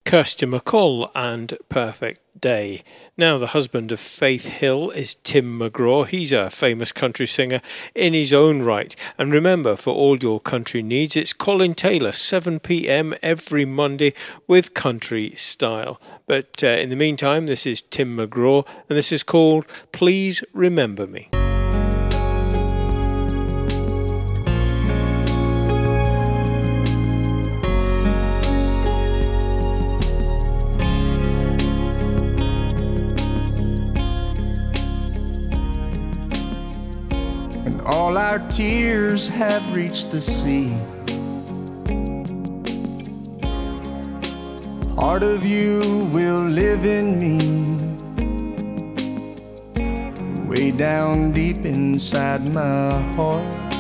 Kirsty MacColl and Perfect Day. Now, the husband of Faith Hill is Tim McGraw. He's a famous country singer in his own right. And remember, for all your country needs, it's Colin Taylor, 7 p.m. every Monday with Country Style. But in the meantime, this is Tim McGraw, and this is called Please Remember Me. All our tears have reached the sea. Part of you will live in me, way down deep inside my heart.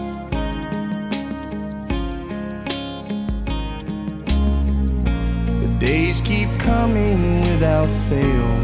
The days keep coming without fail.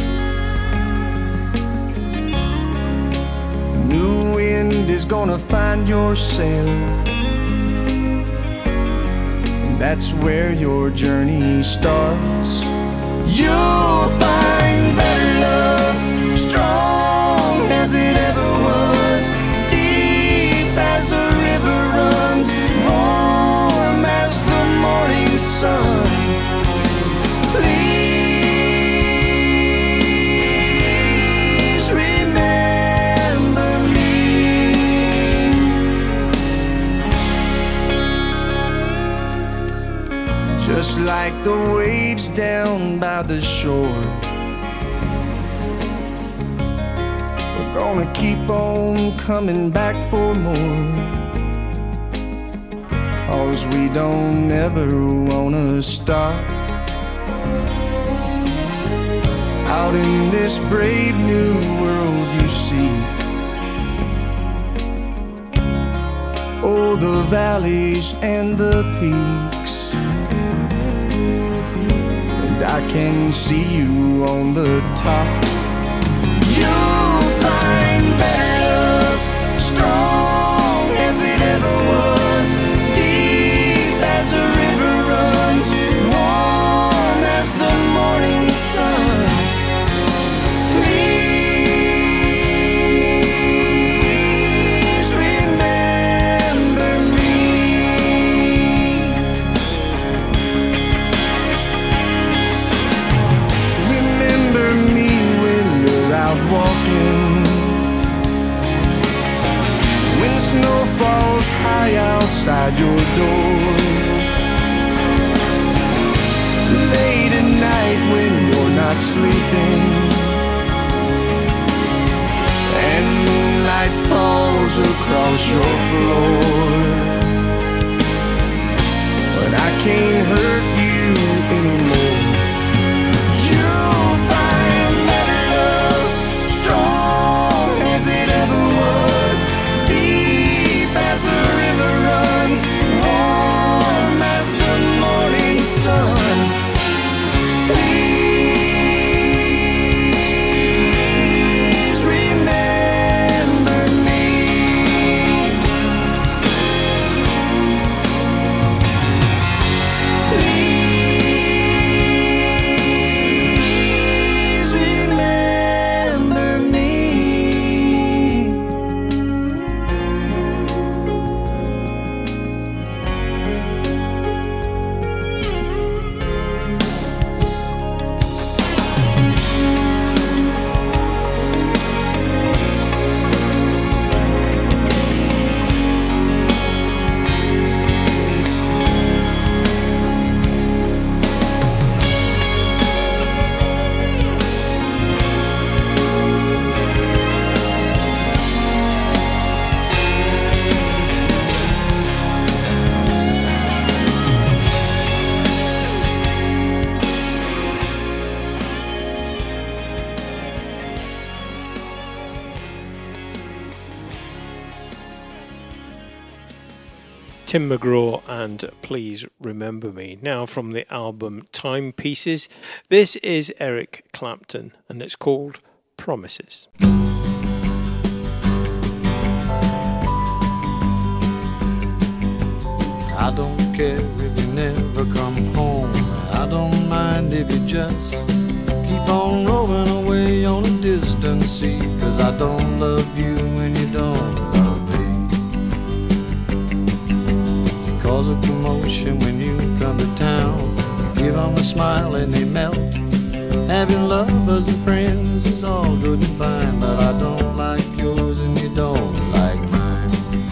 New wind is gonna find your sail, and that's where your journey starts. You'll find better love, strong as it ever was, deep as a river runs, warm as the morning sun. Just like the waves down by the shore, we're gonna keep on coming back for more, 'cause we don't ever wanna stop. Out in this brave new world you see, oh, the valleys and the peaks, I can see you on the top. You'll find better love, strong as it ever was, deep as a river runs, warm as the morning sun. Please remember me. Walking when snow falls high outside your door, late at night when you're not sleeping, and moonlight falls across your floor. But I can't hurt you anymore. Warm as the morning sun. Please remember me. Please remember me. Tim McGraw and Please Remember Me. Now from the album Timepieces, this is Eric Clapton and it's called Promises. I don't care if you never come home. I don't if you just keep on rolling away on a distant sea. 'Cause I don't love you when you don't love me. You cause a commotion when you come to town. You give them a smile and they melt. Having lovers and friends is all good and fine, but I don't like yours and you don't like mine.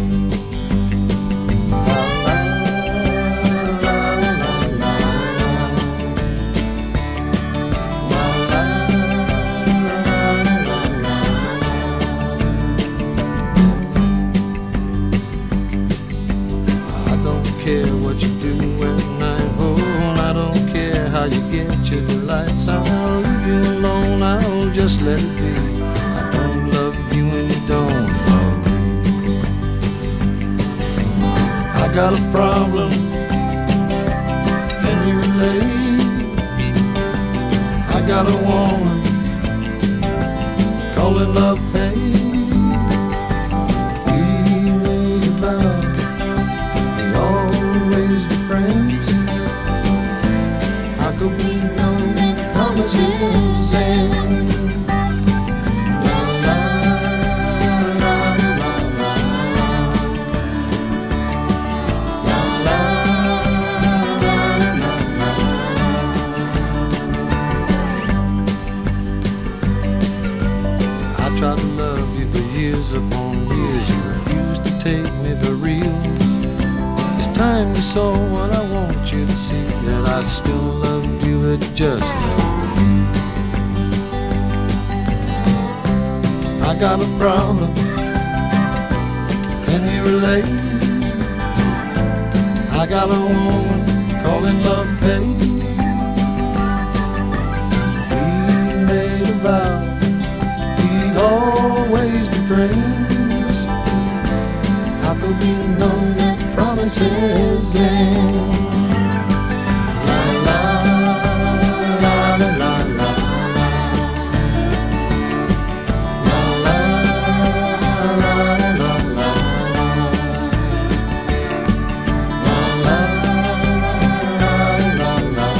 I don't care what you do when I'm home. I don't care how you get your delights. I'll leave you alone, I'll just let it be. I don't love you and you don't love me. I got a problem, can you relate? I got a woman, call it love hate. We made a vow, we'd always be friends. How could we know that promises end? La la la la la la la la la la. I tried to love you for years upon years. You refused to take me for real. It's time you saw what I want you to see, that I still love you, it just love me. I got a problem, can you relate? I got a woman calling love pain. We made a vow, we'd always be friends. How could we know that promises end? La la la la la la. La la la la la. La la la la la.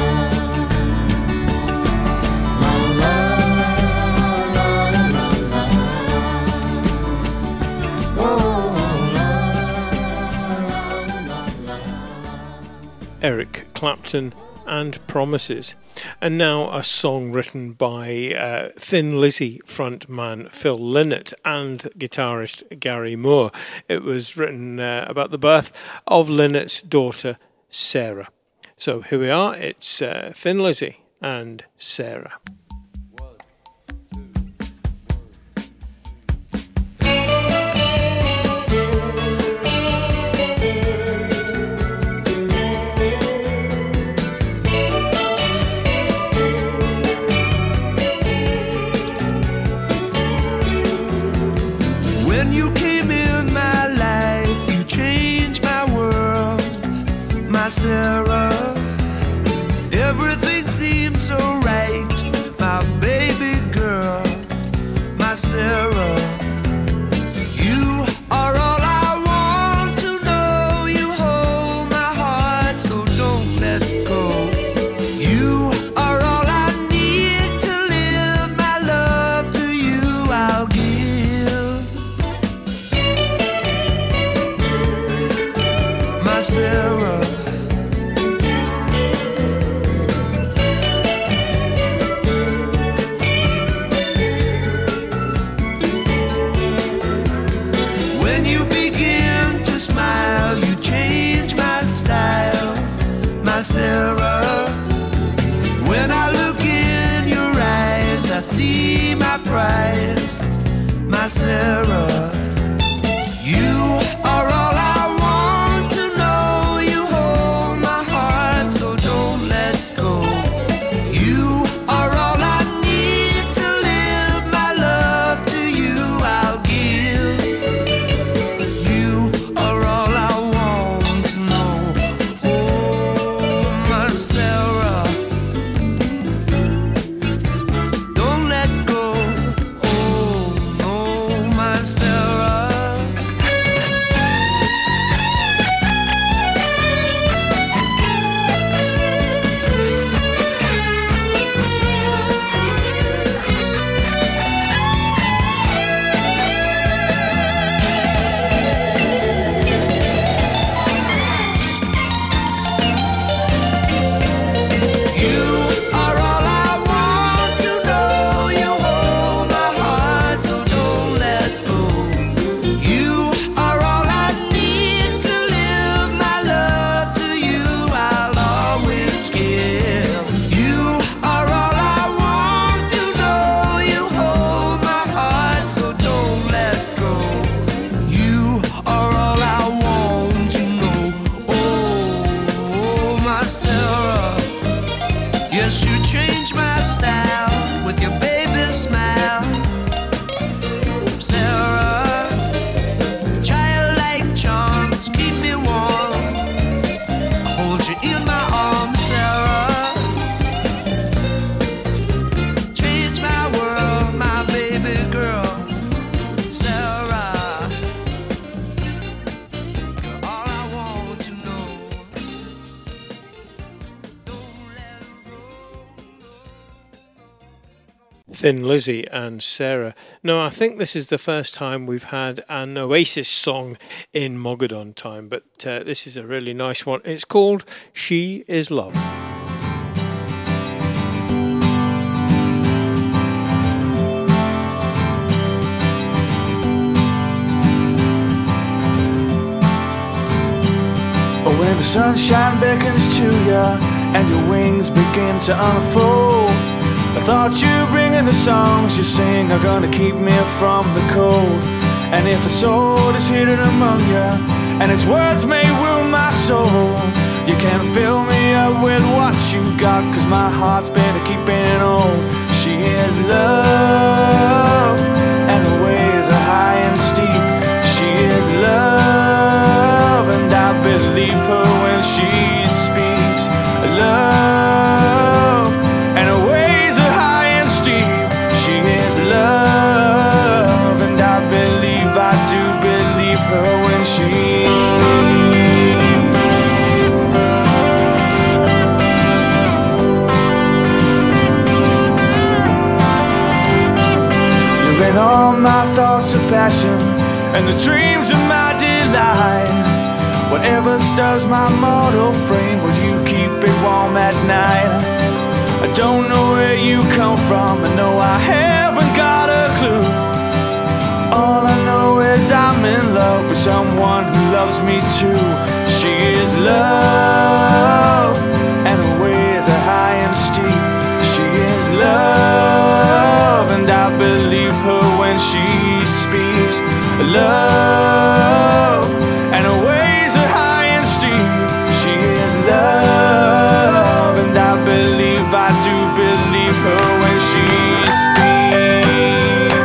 La la la la la. Eric Clapton and Promises. And now a song written by Thin Lizzy frontman Phil Lynott and guitarist Gary Moore. It was written about the birth of Lynott's daughter Sarah. So here we are, it's Thin Lizzy and Sarah. When you came in my life, you changed my world, my Sarah. Everything seemed so right, my baby girl, my Sarah. You are all I want to know. You hold my heart, so don't let go. You are all I need to live my love to you. I'll give my Sarah. When you begin to smile, you change my style, my Sarah. When I look in your eyes, I see my prize, my Sarah. You are all I want to know. You hold my heart, so don't let go. You are all I need to live my love to you. I'll give. You are all I want to know. Oh, my Sarah, don't let go. Oh, no, my Sarah. Yes, you changed my style with your baby smile. Sarah, childlike charms keep me warm. I hold you in my arms, Sarah. Change my world, my baby girl, Sarah. You're all I want to know. Don't let it go. Thin Lizzy and Sarah. No, I think this is the first time we've had an Oasis song in Mogadon time, but this is a really nice one. It's called She Is Love. When the sunshine beckons to ya and your wings begin to unfold, I thought you bringing the songs you sing are gonna keep me from the cold. And if a soul is hidden among ya and its words may wound my soul, you can fill me up with what you got, 'cause my heart's been a keeping old. She is love and the ways are high and steep. She is love and I believe her when she speaks. Love and her ways are high and steep. She is love and I do believe her when she speaks. You're in all my thoughts of passion and the dreams of my delight. Whatever stirs my mortal frame, will you keep it warm at night? I don't know where you come from, I know I haven't got a clue. All I know is I'm in love with someone who loves me too. She is love and her ways are high and steep. She is love and I believe her when she speaks. Love and her ways are high and steep. She is love and I do believe her when she speaks.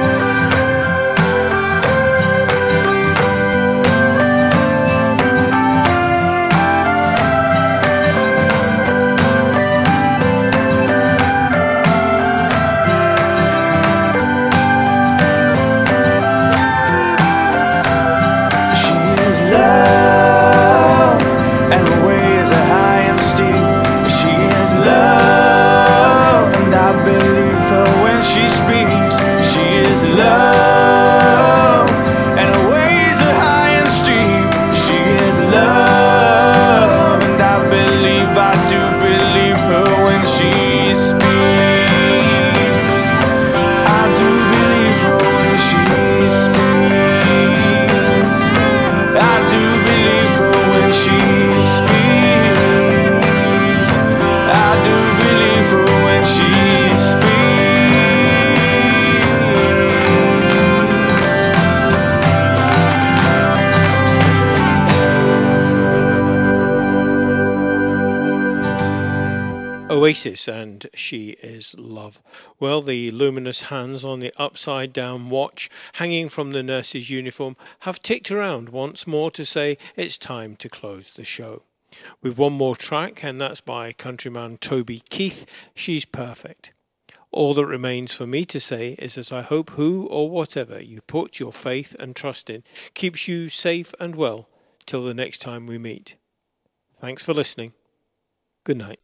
She is love and her ways are high and steep. She is love and I believe her when she speaks. She is love and her ways are high and steep. She is love and I do believe her when she speaks. I do believe her when she speaks. I do believe her when she speaks. I do believe her when she Oasis and She Is Love. Well, the luminous hands on the upside down watch hanging from the nurse's uniform have ticked around once more to say it's time to close the show. With one more track, and that's by countryman Toby Keith, She's Perfect. All that remains for me to say is that I hope who or whatever you put your faith and trust in keeps you safe and well till the next time we meet. Thanks for listening. Good night.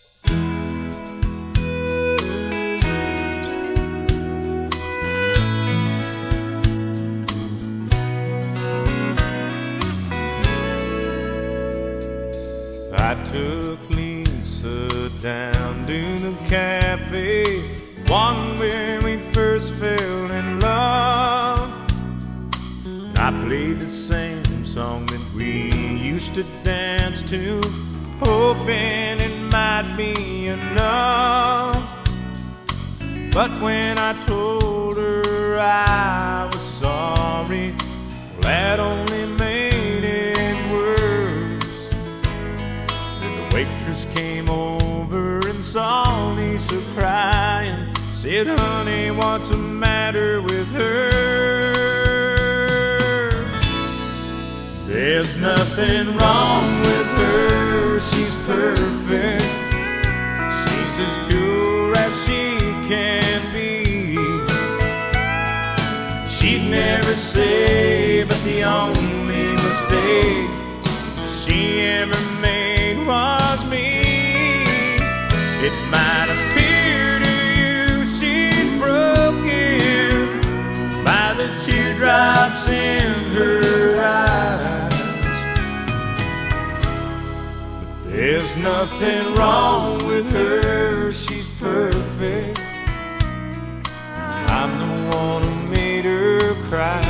I took Lisa down to the cafe, one where we first fell in love. I played the same song that we used to dance to, hoping it might be enough. But when I told her I was sorry, well, that only made it worse. Then the waitress came over and saw what's the matter with her. There's nothing wrong with her, she's perfect. She's as pure as she can be. She'd never say, but the only mistake she ever made was me. It might appear to you she's broken by the teardrops in her eyes, but there's nothing wrong with her, she's perfect. I'm the one who made her cry.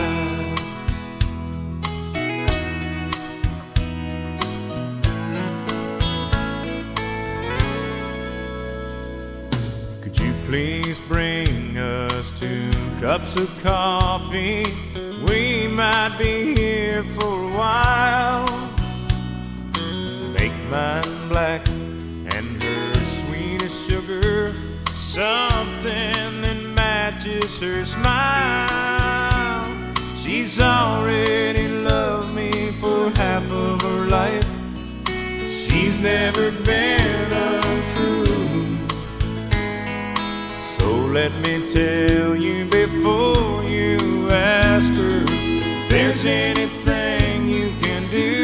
Please bring us 2 cups of coffee. We might be here for a while. Make mine black and her sweet as sugar, something that matches her smile. She's already loved me for half of her life. She's never been untrue. So let me tell you before you ask her if there's anything you can do.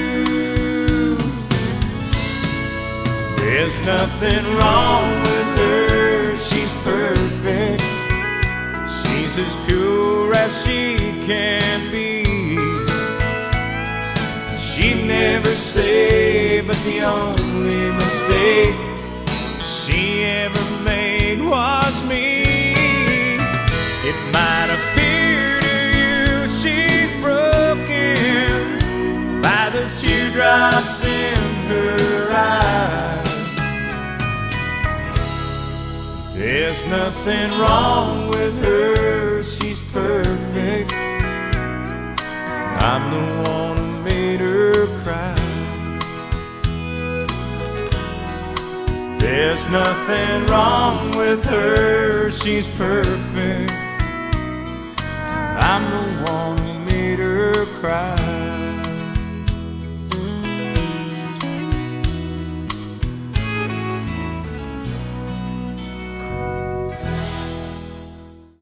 There's nothing wrong with her, she's perfect. She's as pure as she can be. She'd never say, but the only mistake she ever made was me. It might appear to you she's broken by the teardrops in her eyes. There's nothing wrong with her, she's perfect. I'm the one who made her cry. There's nothing wrong with her, she's perfect. I'm the one who made her cry.